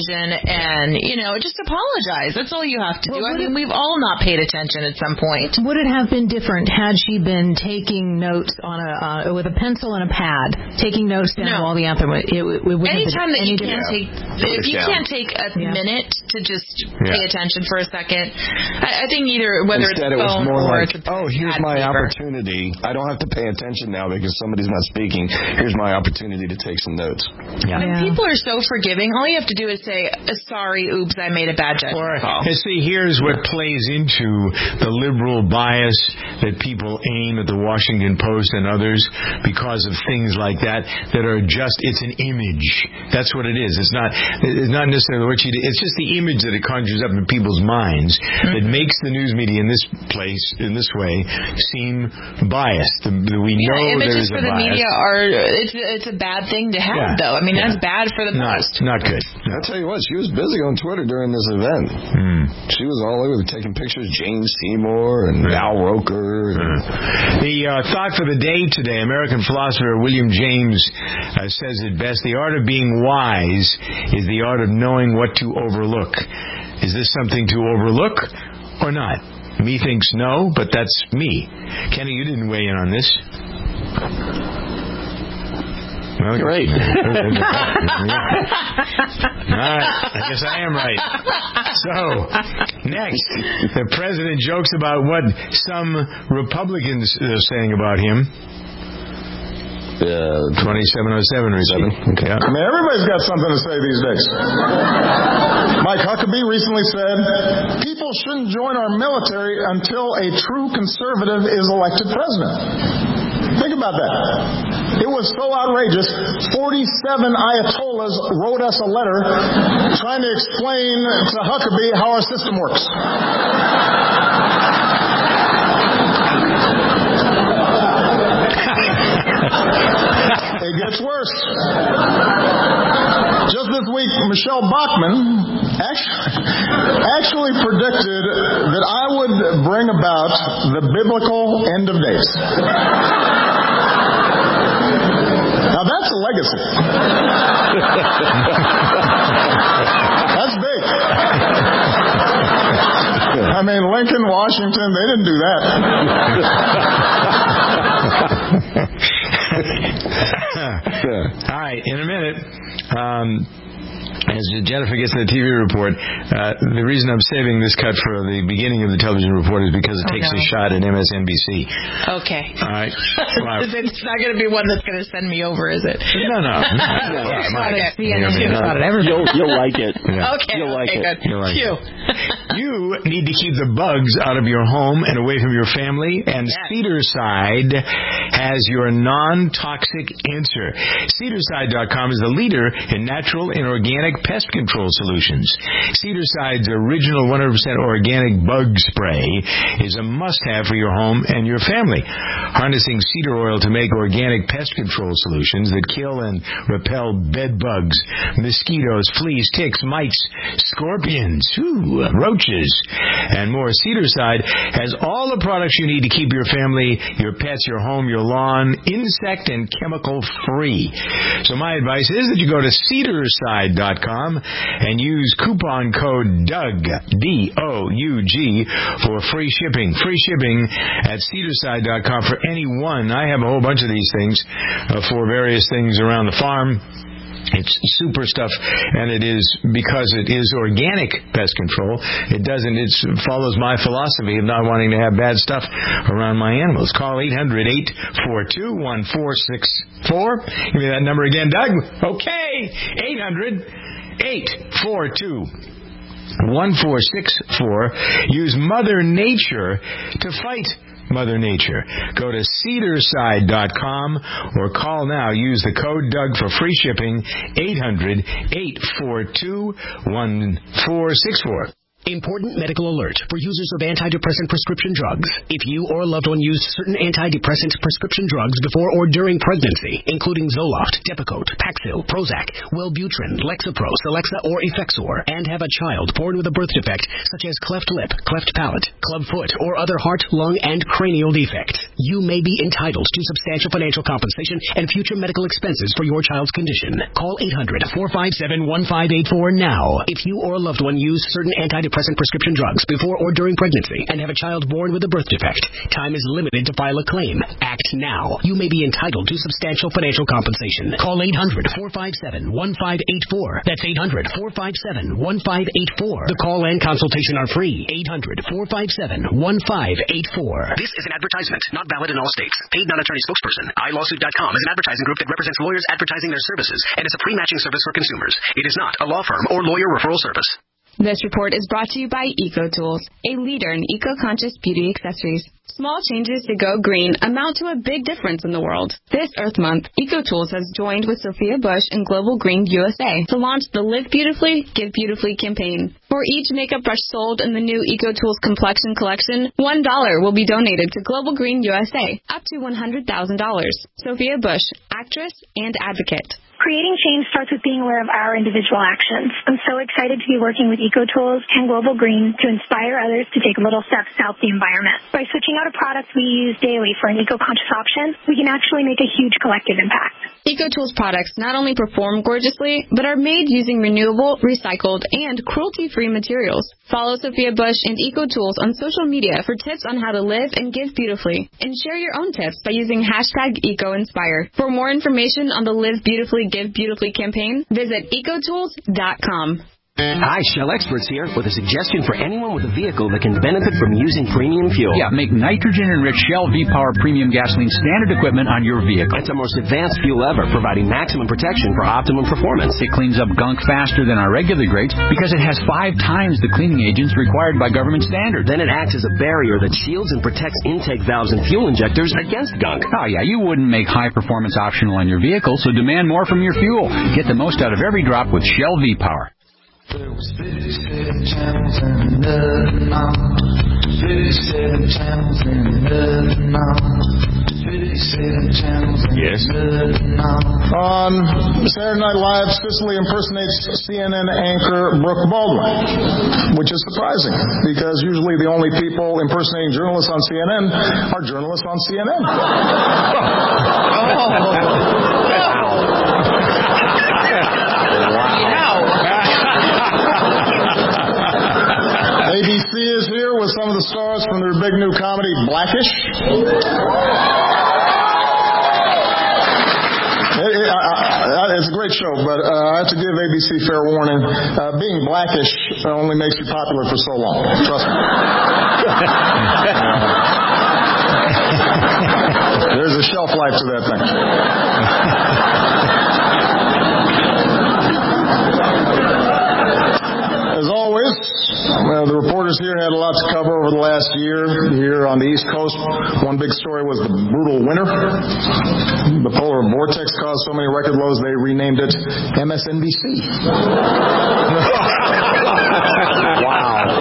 attention and, you know, just apologize. That's all you have to do. Well, I mean, it, we've all not paid attention at some point. Would it have been different had she been taking notes on a uh, with a pencil and a pad, taking notes down no. while the anthem? It, it, it wouldn't Anytime that any you can't take, if you can't take a yeah. minute to just yeah. pay attention for a second, I, I think either whether Instead, it's a phone it was more or like, it's a oh, here's my paper. opportunity. I don't have to pay attention now because somebody's not speaking. Here's my opportunity to take some notes. Yeah. When yeah. people are so forgiving, all you have to do is say, sorry, oops, I made a bad judgment or, call. And see, here's what plays into the liberal bias that people aim at the Washington Post and others because of things like that that are just, it's an image. That's what it is. It's not it's not necessarily what you do. It's just the image that it conjures up in people's minds mm-hmm. that makes the news media in this place, in this way, seem biased. The, the, we yeah, know there images is for a the bias. media are, it's, it's a bad thing to have, yeah. though. I mean, yeah. that's bad for the not, Post. Not good. I'll tell you what, she was busy on Twitter during this event. Mm. She was all over taking pictures, James Seymour and yeah. Al Roker. And mm. The uh, thought for the day today, American philosopher William James uh, says it best, the art of being wise is the art of knowing what to overlook. Is this something to overlook or not? Me thinks no, but that's me. Kenny, you didn't weigh in on this. Well, Great. All right. I guess I am right. So, next, the president jokes about what some Republicans are saying about him. Uh, twenty-seven oh seven or seven. Okay. I mean, everybody's got something to say these days. Mike Huckabee recently said, people shouldn't join our military until a true conservative is elected president. Think about that. It was so outrageous. forty-seven Ayatollahs wrote us a letter trying to explain to Huckabee how our system works. It gets worse. Just this week, Michelle Bachmann actually, actually predicted that I would bring about the biblical end of days. Now that's a legacy. That's big. I mean, Lincoln, Washington, they didn't do that. All right, in a minute, um, as Jennifer gets in the T V report, uh, the reason I'm saving this cut for the beginning of the television report is because it oh, takes no. a shot at M S N B C. Okay. All right. Well, it's not going to be one that's going to send me over, is it? No, no. no, no, no okay. You'll, you'll like it. Yeah. Okay. You'll like okay, it. Good. You'll like you. it. You need to keep the bugs out of your home and away from your family, and yes. Cedarside has your non-toxic answer. Cedarside dot com is the leader in natural and organic pest control solutions. Cedarside's original one hundred percent organic bug spray is a must-have for your home and your family. Harnessing cedar oil to make organic pest control solutions that kill and repel bed bugs, mosquitoes, fleas, ticks, mites, scorpions, ooh, roaches, and more. Cedarside has all the products you need to keep your family, your pets, your home, your lawn insect and chemical free. So my advice is that you go to Cedarside dot com and use coupon code DOUG, D O U G, for free shipping. Free shipping at Cedarside dot com for any one. I have a whole bunch of these things uh, for various things around the farm. It's super stuff, and it is because it is organic pest control. It doesn't. It follows my philosophy of not wanting to have bad stuff around my animals. Call eight hundred, eight four two, one four six four. Give me that number again, Doug. Okay, eight hundred, eight four two, one four six four. Use Mother Nature to fight Mother Nature. Go to Cedarside dot com or call now. Use the code Doug for free shipping. eight hundred, eight four two, one four six four. Important medical alert for users of antidepressant prescription drugs. If you or a loved one used certain antidepressant prescription drugs before or during pregnancy, including Zoloft, Depakote, Paxil, Prozac, Wellbutrin, Lexapro, Celexa, or Effexor, and have a child born with a birth defect such as cleft lip, cleft palate, club foot, or other heart, lung, and cranial defect, you may be entitled to substantial financial compensation and future medical expenses for your child's condition. Call eight hundred, four five seven, one five eight four now if you or a loved one use certain antidepressant prescription drugs before or during pregnancy and have a child born with a birth defect. Time is limited to file a claim. Act now. You may be entitled to substantial financial compensation. Call eight hundred, four five seven, one five eight four. That's eight hundred, four five seven, one five eight four. The call and consultation are free. eight hundred, four five seven, one five eight four. This is an advertisement, not valid in all states. Paid non-attorney spokesperson. i lawsuit dot com is an advertising group that represents lawyers advertising their services and is a pre-matching service for consumers. It is not a law firm or lawyer referral service. This report is brought to you by EcoTools, a leader in eco-conscious beauty accessories. Small changes to go green amount to a big difference in the world. This Earth Month, EcoTools has joined with Sophia Bush and Global Green U S A to launch the Live Beautifully, Give Beautifully campaign. For each makeup brush sold in the new EcoTools Complexion Collection, one dollar will be donated to Global Green U S A, up to one hundred thousand dollars. Sophia Bush, actress and advocate. Creating change starts with being aware of our individual actions. I'm so excited to be working with EcoTools and Global Green to inspire others to take little steps to help the environment. By switching out a product we use daily for an eco-conscious option, we can actually make a huge collective impact. EcoTools products not only perform gorgeously, but are made using renewable, recycled, and cruelty-free materials. Follow Sophia Bush and EcoTools on social media for tips on how to live and give beautifully. And share your own tips by using hashtag EcoInspire. For more information on the Live Beautifully, Give Beautifully campaign, visit ecotools dot com. Hi, Shell Experts here with a suggestion for anyone with a vehicle that can benefit from using premium fuel. Yeah, make nitrogen-enriched Shell V-Power Premium Gasoline standard equipment on your vehicle. It's the most advanced fuel ever, providing maximum protection for optimum performance. It cleans up gunk faster than our regular grades because it has five times the cleaning agents required by government standards. Then it acts as a barrier that shields and protects intake valves and fuel injectors against gunk. Oh, yeah, you wouldn't make high performance optional on your vehicle, so demand more from your fuel. Get the most out of every drop with Shell V-Power. There was fifty-seven channels and nothing on. fifty-seven channels and nothing on. fifty-seven channels and yes. nothing on. On Saturday Night Live, Sicily impersonates C N N anchor Brooke Baldwin, which is surprising because usually the only people impersonating journalists on C N N are journalists on C N N. A B C is here with some of the stars from their big new comedy, Blackish. It, it, I, I, it's a great show, but uh, I have to give A B C fair warning. Uh, being Blackish only makes you popular for so long. Trust me. There's a shelf life to that thing. As always, well, the reporters here had a lot to cover over the last year. Here on the East Coast, one big story was the brutal winter. The polar vortex caused so many record lows they renamed it M S N B C. Wow.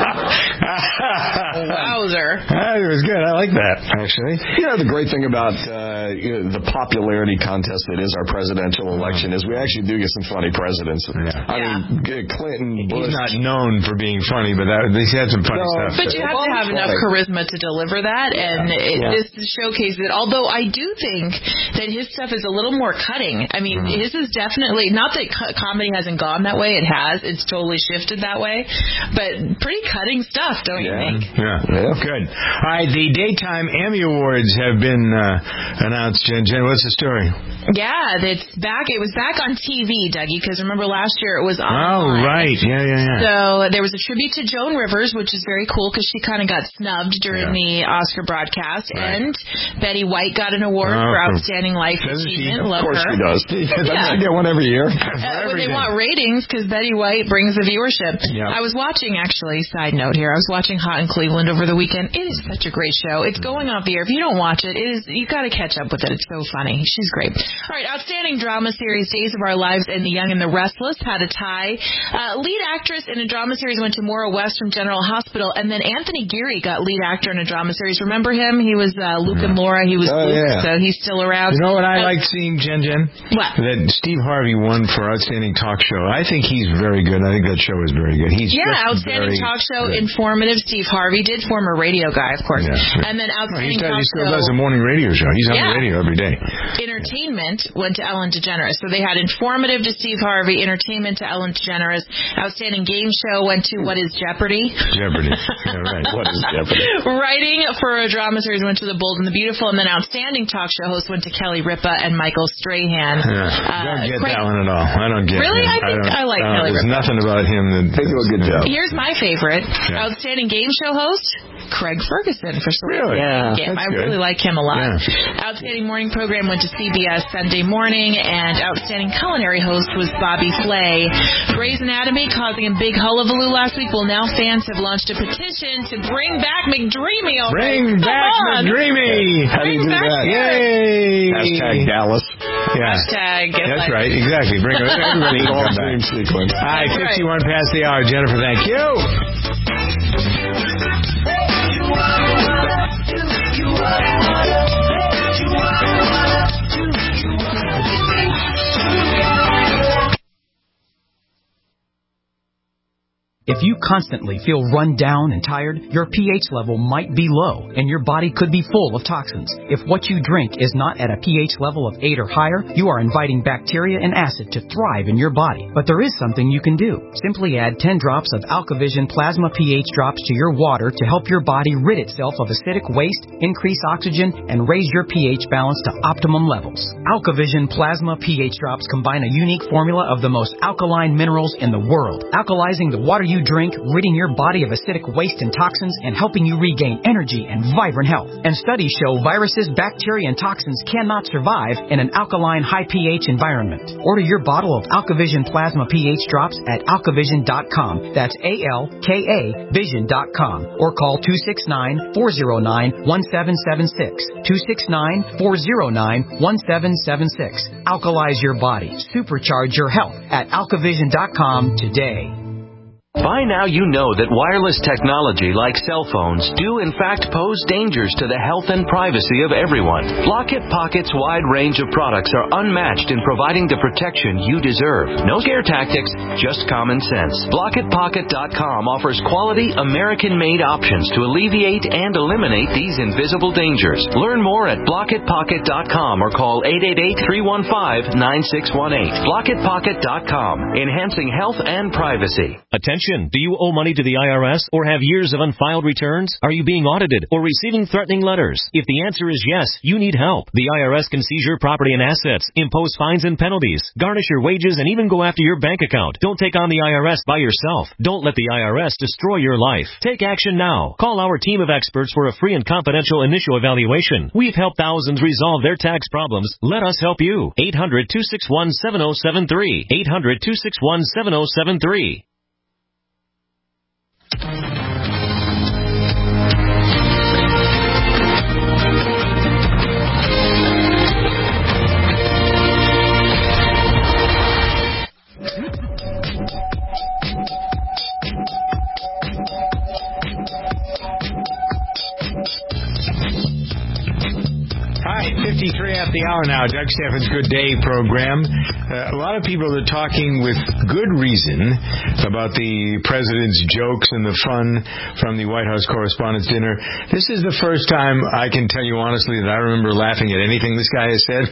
Wowzer. That was good. I like that, actually. You know, the great thing about uh, you know, the popularity contest that is our presidential election is we actually do get some funny presidents. Yeah. I Yeah. mean, Clinton, Bush. He's not known for being funny, but that, he had some funny No, stuff. But you have to have enough charisma to deliver that, and it, Yeah. this showcases it. Although I do think that his stuff is a little more cutting. I mean, Mm-hmm. his is definitely, not that co- comedy hasn't gone that way, it has. It's totally shifted that way. But pretty cutting stuff, don't you think? Yeah. yeah, good. All right, the Daytime Emmy Awards have been uh, announced. Jen, Jen, what's the story? Yeah, it's back. It was back on T V, Dougie, because remember last year it was on. Oh, right. Yeah, yeah, yeah. So there was a tribute to Joan Rivers, which is very cool because she kind of got snubbed during Yeah. the Oscar broadcast. Right. And Betty White got an award Oh, for cool. Outstanding Life Doesn't she? Achievement. Of Love course her. she does. Yeah. I get one every year. Uh, when they want ratings because Betty White brings the viewership. Yep. I was watching, actually, side note here, I was watching Hot in Cleveland over the weekend. It is such a great show. It's going off the air. If you don't watch it, it is you got to catch up with it. It's so funny. She's great. All right, outstanding drama series, Days of Our Lives and The Young and the Restless had a tie. Uh, lead actress in a drama series went to Maura West from General Hospital, and then Anthony Geary got lead actor in a drama series. Remember him? He was uh, Luke and Laura. He was Oh, Luke, yeah. so he's still around. You know what I Uh, liked seeing, Jen Jen? What? That Steve Harvey won for Outstanding Talk Show. I think he's very good. I think that show is very good. He's Yeah, just outstanding very talk show, good. informative. Steve Harvey did, former radio guy, of course. Yeah. And then outstanding He, talk he still show. does a morning radio show. He's on Yeah. the radio every day. Entertainment went to Ellen DeGeneres. So they had informative to Steve Harvey, entertainment to Ellen DeGeneres. Outstanding game show went to What is Jeopardy? Jeopardy. Yeah, right. What is Jeopardy? Writing for a drama series went to The Bold and the Beautiful. And then outstanding talk show host went to Kelly Ripa and Michael Strahan. Yeah. Uh, don't get Craig- that one at all. I don't get Really? him. I think don't, I like uh, Kelly There's Ripa. nothing about him that... They do a good job. Here's my favorite. Yeah. Outstanding game show host, Craig Ferguson for some Really? reason. Yeah, Game. that's I good. really like him a lot. Yeah. Outstanding morning program went to C B S Sunday Morning, and outstanding culinary host was Bobby Flay. Grey's Anatomy causing a big hullabaloo last week. Well, now fans have launched a petition to bring back McDreamy. Already. Bring Come back on. McDreamy! How do you do back that? Yay! Hashtag Dallas. Yeah. Hashtag get That's like- right, exactly. Bring everybody can All come dream back. sequence. All right, That's right. fifty-one past the hour. Jennifer, thank you. If you constantly feel run down and tired, your pH level might be low and your body could be full of toxins. If what you drink is not at a pH level of eight or higher, you are inviting bacteria and acid to thrive in your body. But there is something you can do. Simply add ten drops of AlkaVision Plasma pH drops to your water to help your body rid itself of acidic waste, increase oxygen, and raise your pH balance to optimum levels. AlkaVision Plasma pH drops combine a unique formula of the most alkaline minerals in the world, alkalizing the water you drink, ridding your body of acidic waste and toxins, and helping you regain energy and vibrant health. And studies show viruses, bacteria, and toxins cannot survive in an alkaline, high pH environment. Order your bottle of AlkaVision Plasma pH drops at alkavision dot com. That's A L K A vision dot com. Or call two six nine, four zero nine, one seven seven six. two six nine, four zero nine, one seven seven six. Alkalize your body. Supercharge your health at alkavision dot com today. By now you know that wireless technology like cell phones do in fact pose dangers to the health and privacy of everyone. Blockit Pocket's wide range of products are unmatched in providing the protection you deserve. No scare tactics, just common sense. Blockit Pocket dot com offers quality American-made options to alleviate and eliminate these invisible dangers. Learn more at Blockit Pocket dot com or call eight eight eight, three one five, nine six one eight. Blockit Pocket dot com, enhancing health and privacy. Attention! Do you owe money to the I R S or have years of unfiled returns? Are you being audited or receiving threatening letters? If the answer is yes, you need help. The I R S can seize your property and assets, impose fines and penalties, garnish your wages, and even go after your bank account. Don't take on the I R S by yourself. Don't let the I R S destroy your life. Take action now. Call our team of experts for a free and confidential initial evaluation. We've helped thousands resolve their tax problems. Let us help you. eight hundred, two six one, seven oh seven three. eight hundred, two six one, seven oh seven three. fifty-three at the hour now. Doug Steffens' Good Day program. Uh, a lot of people are talking with good reason about the president's jokes and the fun from the White House Correspondents' Dinner. This is the first time I can tell you honestly that I remember laughing at anything this guy has said.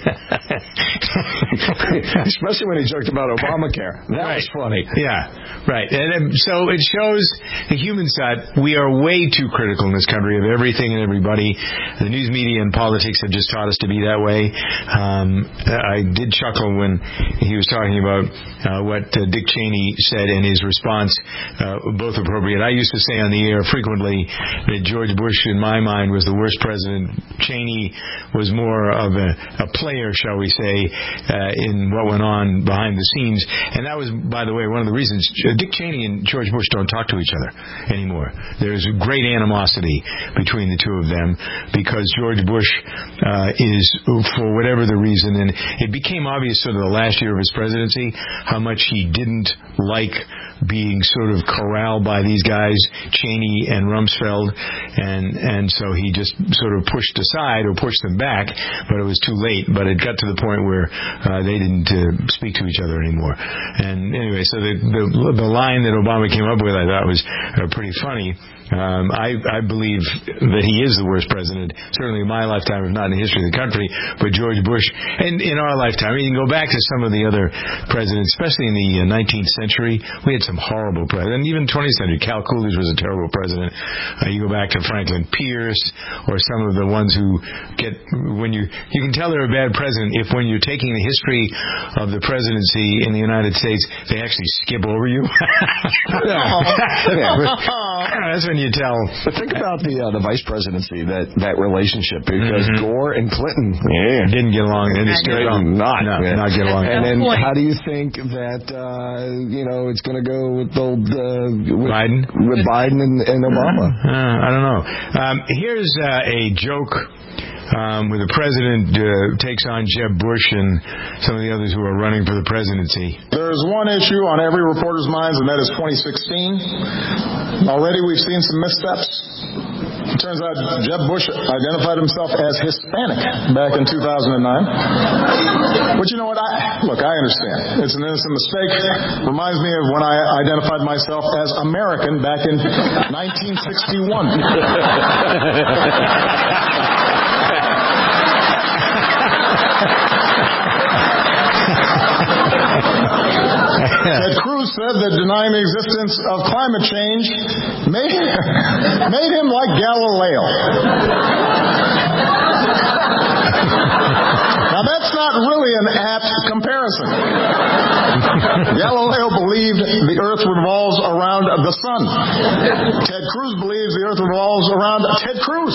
Especially when he joked about Obamacare. That right. was funny. Yeah, right. And um, so it shows the human side. We are way too critical in this country of everything and everybody. The news media and politics have just taught us to be that way. Um, I did chuckle when he was talking about uh, what uh, Dick Cheney said and his response, uh, both appropriate. I used to say on the air frequently that George Bush, in my mind, was the worst president. Cheney was more of a, a player, shall we say, uh, in what went on behind the scenes. And that was, by the way, one of the reasons Dick Cheney and George Bush don't talk to each other anymore. There's great animosity between the two of them because George Bush uh, is for whatever the reason, and it became obvious sort of the last year of his presidency how much he didn't like being sort of corralled by these guys, Cheney and Rumsfeld, and and so he just sort of pushed aside or pushed them back, but it was too late. But it got to the point where uh, they didn't uh, speak to each other anymore. And anyway, so the, the the line that Obama came up with, I thought was uh, pretty funny. Um, I, I believe that he is the worst president, certainly in my lifetime, if not in the history of the country, but George Bush, and in our lifetime. I mean, you can go back to some of the other presidents, especially in the uh, nineteenth century. We had some horrible presidents. Even twentieth century, Cal Coolidge was a terrible president. Uh, you go back to Franklin Pierce, or some of the ones who get, when you, you can tell they're a bad president if when you're taking the history of the presidency in the United States, they actually skip over you. That's when you tell. But think about the uh, the vice presidency, that, that relationship, because mm-hmm. Gore and Clinton yeah, didn't get along. And still not, no, yeah. not get along. And then how do you think that uh, you know it's going to go with old uh, with Biden, with Biden and, and Obama? Uh, I don't know. Um, here's uh, a joke. Um, where the president uh, takes on Jeb Bush and some of the others who are running for the presidency. There's one issue on every reporter's minds, and that is twenty sixteen. Already we've seen some missteps. It turns out Jeb Bush identified himself as Hispanic back in two thousand nine. But you know what? I, look, I understand. It's an innocent mistake. Reminds me of when I identified myself as American back in nineteen sixty-one. Ted Cruz said that denying the existence of climate change made, made him like Galileo. Now, that's not really an apt comparison. Galileo believed the earth revolves around the sun. Ted Cruz believes the earth revolves around Ted Cruz.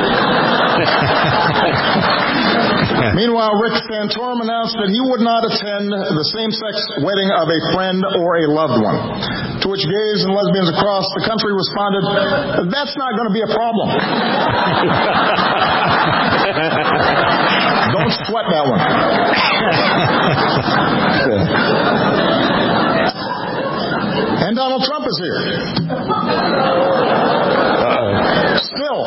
Meanwhile, Rick Santorum announced that he would not attend the same-sex wedding of a friend or a loved one, to which gays and lesbians across the country responded, "That's not going to be a problem." Don't sweat that one. And Donald Trump is here. Uh-oh. Still.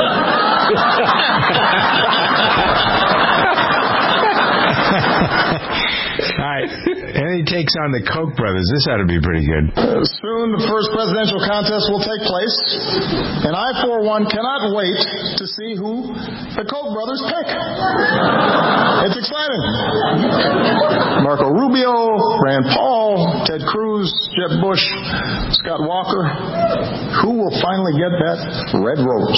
All right. And he takes on the Koch brothers. This ought to be pretty good. Uh, soon the first presidential contest will take place, and I, for one, cannot wait to see who the Koch brothers pick. It's exciting. Marco Rubio, Rand Paul, Ted Cruz, Jeb Bush, Scott Walker. Who will finally get that red rose?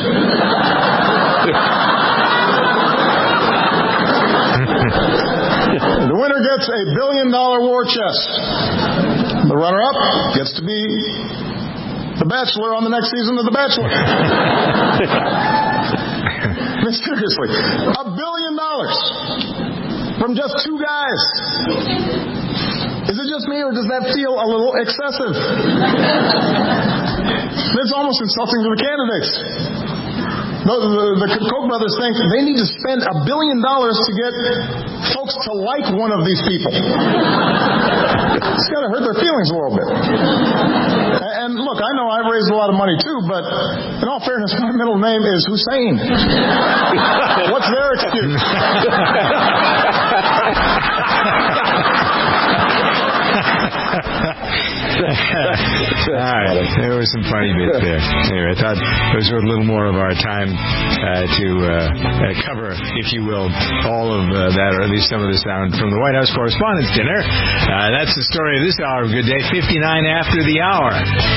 The winner gets a billion dollar war chest. The runner up gets to be the Bachelor on the next season of The Bachelor. Seriously, a billion dollars from just two guys. Is it just me, or does that feel a little excessive? It's almost insulting to the candidates. The, the, the Koch brothers think they need to spend a billion dollars to get folks to like one of these people. It's got to hurt their feelings a little bit. And look, I know I've raised a lot of money too, but in all fairness, my middle name is Hussein. What's their excuse? All right, there were some funny bits there. Anyway, I thought those were a little more of our time uh, to uh, uh, cover, if you will, all of uh, that, or at least some of the sound from the White House Correspondents' Dinner. Uh, that's the story of this hour of Good Day, fifty-nine after the hour.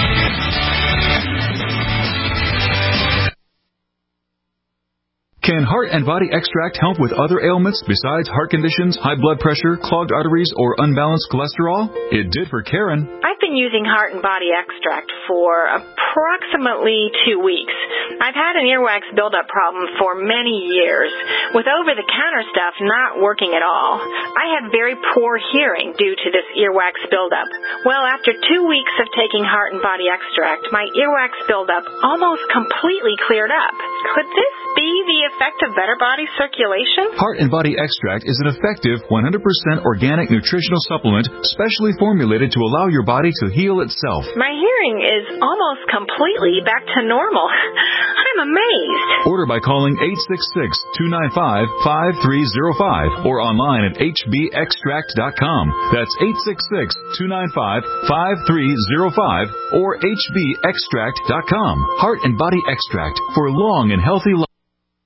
Can Heart and Body Extract help with other ailments besides heart conditions, high blood pressure, clogged arteries, or unbalanced cholesterol? It did for Karen. I've been been using Heart and Body Extract for approximately two weeks. I've had an earwax buildup problem for many years, with over-the-counter stuff not working at all. I had very poor hearing due to this earwax buildup. Well, after two weeks of taking Heart and Body Extract, my earwax buildup almost completely cleared up. Could this be the effect of better body circulation? Heart and Body Extract is an effective one hundred percent organic nutritional supplement specially formulated to allow your body to heal itself. My hearing is almost completely back to normal. I'm amazed. Order by calling eight six six, two nine five, five three zero five or online at h b extract dot com. That's eight six six, two nine five, five three zero five or h b extract dot com. Heart and Body Extract for long and healthy life.